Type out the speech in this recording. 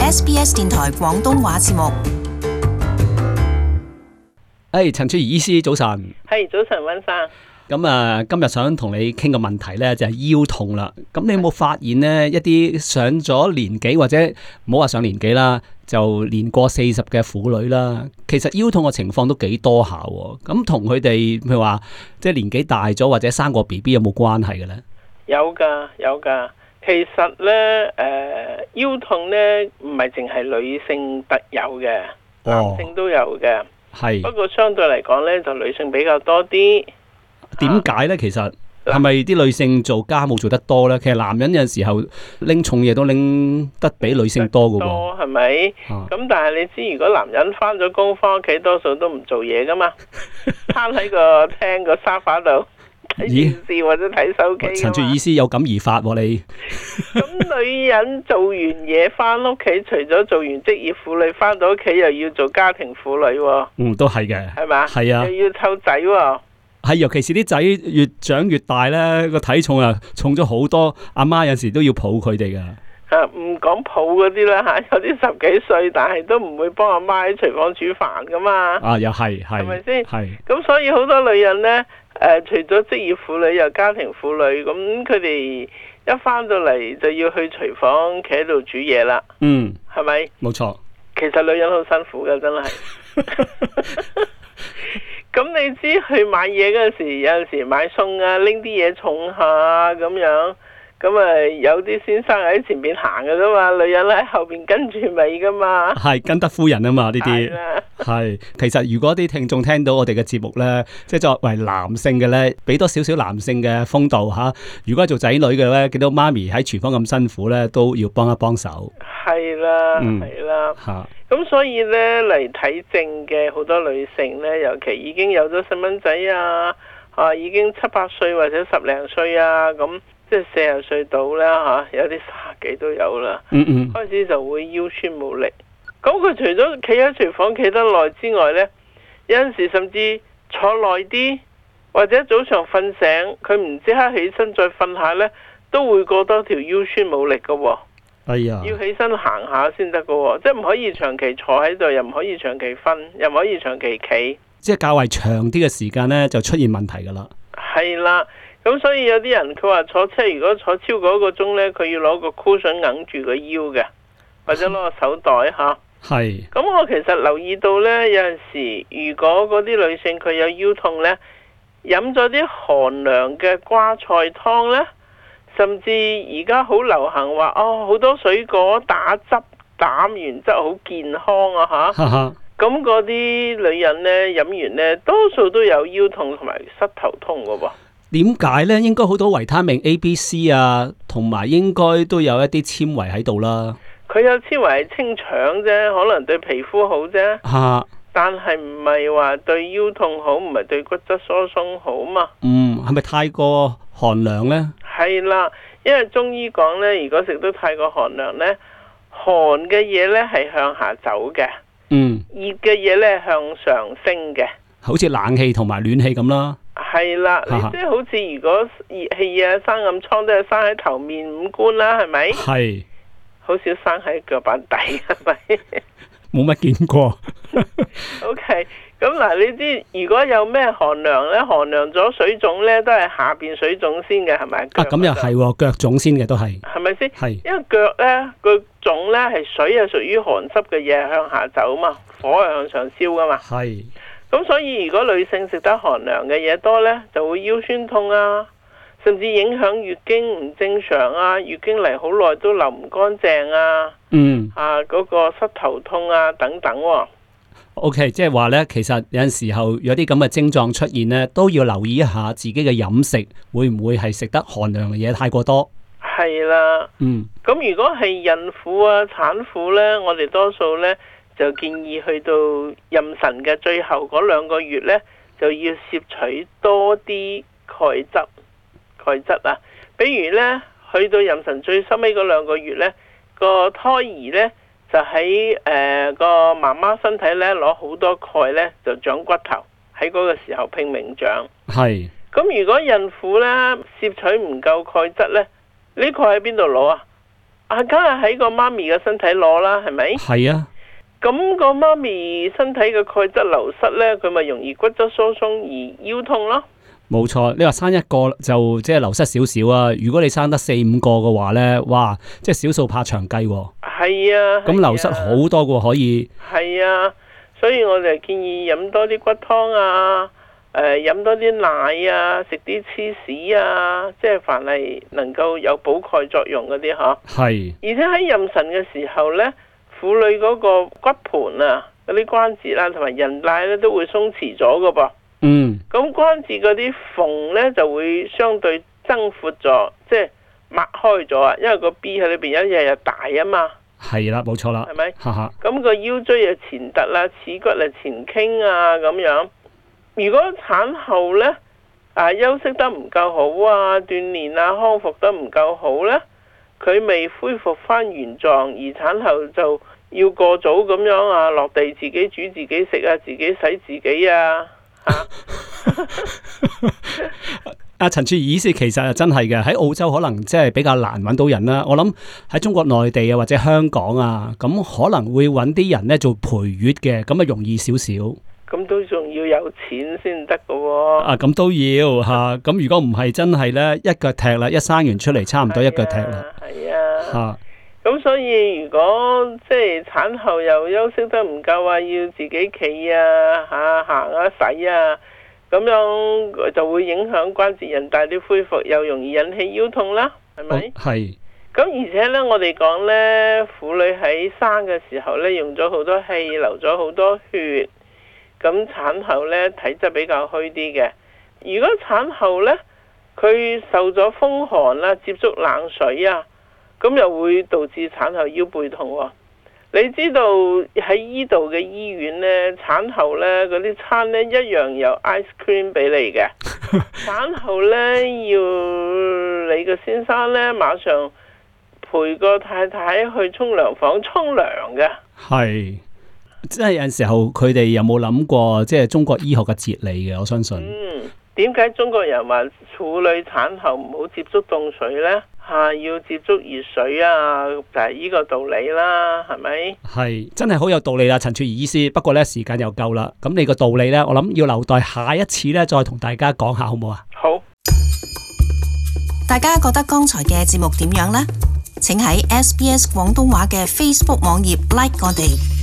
SBS 電台廣東話節目。 陳翠怡醫師早晨。 係早晨，溫生。 咁今日想同你傾個問題咧，就係腰痛啦。咁你有冇發現呢？一啲上咗年紀或者唔好話上年紀啦，就年過40嘅婦女啦，其實腰痛嘅情況都幾多下。咁同佢哋譬如話，即係年紀大咗或者生過 BB 有冇關係嘅咧？ 有噶。其實咧，腰痛咧唔係淨係女性特有嘅，男性都有嘅。係。不過相對嚟講咧，就女性比較多啲。 點解咧？其實係咪啲女性做家務做得多咧？其實男人有陣時候拎重嘢都拎得比女性多噶喎。多係咪？ 咁但係你知，如果男人翻咗工翻屋企，多數都唔做嘢噶嘛，攤喺個廳個沙發度睇電視或者睇手機。 陳翠怡醫師有感而發喎，你。 咁女人做完嘢翻屋企，除咗做完職業婦女，翻到屋企又要做家庭婦女喎。 都係嘅。係咪？係啊。 又要湊仔喎。 係，尤其是啲仔越長越大咧，個體重啊重咗好多，阿媽有時都要抱佢哋噶。 唔講抱嗰啲啦吓，有啲10幾歲，但係都唔會幫阿媽喺廚房煮飯噶嘛。 又係， 係咪先？ 係。 咁所以好多女人咧，除咗職業婦女又家庭婦女，咁佢哋一翻到嚟就要去廚房企喺度煮嘢啦。係咪？ 冇錯。 其實女人好辛苦噶，真係。咁你知去買嘢嗰陣時，有陣時買餸啊，拎啲嘢重下咁樣，咁有啲先生喺前邊行噶啫嘛，女人喺後邊跟住尾噶嘛。係跟得夫人啊嘛，呢啲係。其實如果啲聽眾聽到我哋嘅節目咧，即係作為男性嘅咧，俾多少少男性嘅風度吓。如果係做仔女嘅咧，見到媽咪喺廚房咁辛苦咧，都要幫一幫手。係啦，係啦。咁所以咧，嚟睇症嘅好多女性咧，尤其已經有咗細蚊仔啊，已經7、8歲或者10零歲啊，咁即係40歲到啦嚇，有啲30幾都有啦。開始就會腰酸冇力。咁佢除咗企喺廚房企得耐之外咧，有陣時甚至坐耐啲，或者早上瞓醒，佢唔即刻起身再瞓下咧，都會過多條腰酸冇力㗎喎。要起身行下先得㗎，即係唔可以長期坐喺度，又唔可以長期瞓，又唔可以長期企，即係較為長啲嘅時間呢，就出現問題噶啦。係啦，咁所以有啲人佢話坐車如果坐超過1個鐘呢，佢要攞個 cushion 揞住個腰嘅，或者攞個手袋吓。係。咁我其實留意到呢，有陣時如果嗰啲女性佢有腰痛呢，飲咗啲寒涼嘅瓜菜湯呢。甚至而家好流行話好多水果打汁，打完之後好健康啊吓。咁嗰啲女人呢，飲完呢，多數都有腰痛同埋膝頭痛噶噃。點解呢？應該好多維他命 A、B、C 啊，同埋應該都有一啲纖維喺度啦。佢有纖維係清腸啫，可能對皮膚好啫。但係唔係話對腰痛好，唔係對骨質疏鬆好嘛？係咪太過寒涼呢？係啦，因為中醫講呢，如果食得太過寒涼呢，寒嘅嘢呢係向下走嘅，熱嘅嘢呢向上升嘅，好似冷氣同埋暖氣咁啦。係啦，你即係好似如果熱氣啊、生暗瘡都係生喺頭面五官啦，係咪？係，好少生喺腳板底，係咪？冇乜見過。OK。咁嗱，你知如果有咩寒涼呢？寒涼咗水腫呢，都係下邊水腫先嘅，係咪？咁又係，腳腫先嘅都係，係咪先？係，因為腳呢個腫呢係水係屬於寒濕嘅嘢，向下走嘛，火係向上燒噶嘛。係。咁所以如果女性食得寒涼嘅嘢多呢，就會腰酸痛啊，甚至影響月經唔正常啊，月經嚟好耐都流唔乾淨啊。嗰個膝頭痛啊等等喎。OK， 即係話咧，其實有陣時候有啲咁嘅症狀出現咧，都要留意一下自己嘅飲食會唔會係食得寒涼嘅嘢太過多。係啦，咁如果係孕婦啊、產婦咧，我哋多數咧就建議去到妊娠嘅最後嗰2個月咧，就要攝取多啲鈣質啊。比如咧，去到妊娠最收尾嗰2個月咧，個胎兒咧。就喺個媽媽身體咧攞好多鈣咧，就長骨頭，喺嗰個時候拼命長。係。咁如果孕婦咧攝取唔夠鈣質咧，呢鈣喺邊度攞啊？ 梗係喺個媽咪嘅身體攞啦，係咪？ 係啊。 咁個媽咪身體嘅鈣質流失呢，佢咪容易骨質疏鬆而腰痛咯。 冇錯，你話生一個就即係流失少少啊。如果你生得4-5個嘅話呢，哇，即係少數怕長計喎。 係啊。 咁流失好多個可以。 係啊，所以我哋建議飲多啲骨湯啊，飲多啲奶啊，食啲芝士啊，即係凡係能夠有補鈣作用嗰啲嗬。係。而且喺妊娠嘅時候呢，婦女嗰個骨盤啊，嗰啲關節啦，同埋韌帶咧都會鬆弛咗噶噃。咁關節嗰啲縫呢，就會相對增闊咗，即係擘開咗啊，因為個 B 喺裏邊一日大啊嘛。係啦，冇錯啦，係咪？咁個腰椎又前凸啦，恥骨啊前傾啊咁樣。如果產後呢，休息得唔夠好啊，鍛煉啊康復得唔夠好呢，佢未恢復翻原狀，而產後就要過早咁樣啊，落地自己煮自己食啊，自己洗自己啊。 阿陳曙儀醫師其實真係嘅，喺澳洲可能即係比較難揾到人啦。我諗喺中國內地啊或者香港啊，咁可能會揾啲人咧做陪月嘅，咁啊容易少少。咁都仲要有錢先得㗎喎。咁都要吓。咁如果唔係真係咧，一腳踢啦，一生完出嚟差唔多一腳踢啦。係啊。咁所以如果即係產後又休息得唔夠啊，要自己企啊、行啊、洗啊，咁樣就會影響關節韌帶啲恢復，又容易引起腰痛啦，係咪？係。咁而且呢，我哋講呢，婦女喺生嘅時候呢，用咗好多氣，流咗好多血，咁產後呢，體質比較虛啲嘅。如果產後呢，佢受咗風寒啦，接觸冷水啊，咁又會導致產後腰背痛喎。你知道喺依度嘅醫院呢，產後呢嗰啲餐呢一樣有 ice cream 俾你嘅。產後呢，要你個先生呢馬上陪個太太去沖涼房沖涼嘅。係，即係有陣時候佢哋有冇諗過即係中國醫學嘅哲理嘅？我相信。點解中國人話婦女產後唔好接觸凍水呢？要接觸熱水啊，就係呢個道理啦，係咪？係，真係好有道理啦，陳曙儀醫師。不過呢，時間又夠啦，咁你個道理呢，我諗要留待下一次呢，再同大家講下，好唔好啊？好。 大家覺得剛才嘅節目點樣呢？請喺SBS 廣東話嘅 Facebook 網頁 like 我哋。